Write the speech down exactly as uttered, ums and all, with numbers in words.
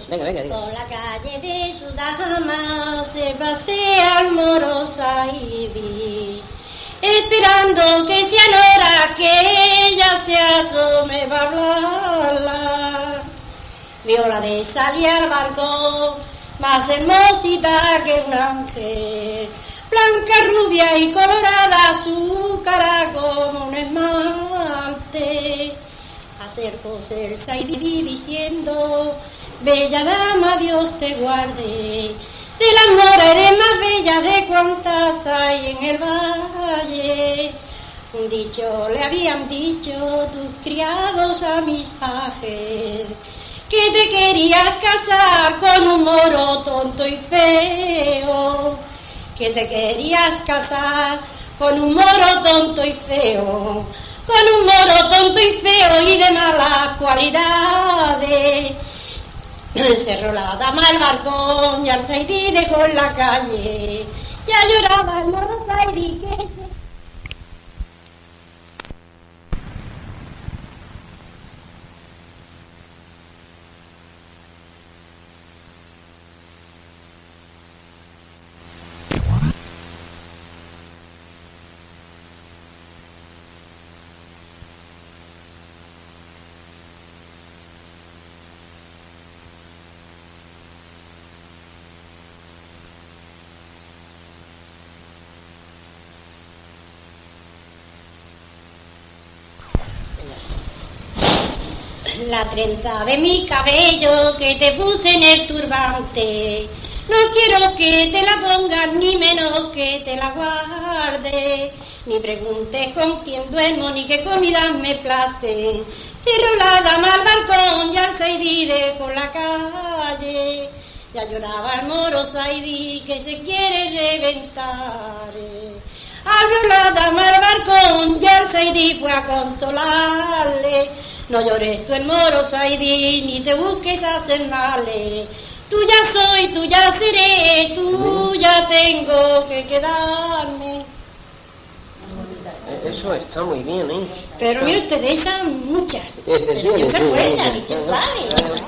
Venga, venga, diga. Por la calle de su dama se pasea el moro Saidi, esperando que sea hora que ella se asome para hablarla. Viola de salir al balcón, más hermosita que un ángel, blanca, rubia y colorada, su cara como un esmalte. Acercóse el Saidi diciendo: bella dama, Dios te guarde, del amor eres más bella de cuantas hay en el valle. Un dicho le habían dicho tus criados a mis pajes, que te querías casar con un moro tonto y feo, que te querías casar con un moro tonto y feo, con un moro tonto y feo y de malas cualidades. Cerró la dama el balcón y al Saidi dejó en la calle, ya lloraba el moro Saidi que se... La trenza de mi cabello que te puse en el turbante, no quiero que te la pongas ni menos que te la guarde, ni preguntes con quién duermo ni qué comidas me placen. Cierro la dama al balcón y al Saidi dejó la calle, ya lloraba el moro Saidi que se quiere reventar. Abrió la dama al balcón y al Saidi fue a consolarle: no llores tú el moro Saidi, ni te busques hacer males. Tuya soy, tuya seré, tuya tengo que quedarme. Eso está muy bien, ¿eh? Pero mire usted, esas muchas. Pero ¿quién se acuerda? ¿Y quién sabe?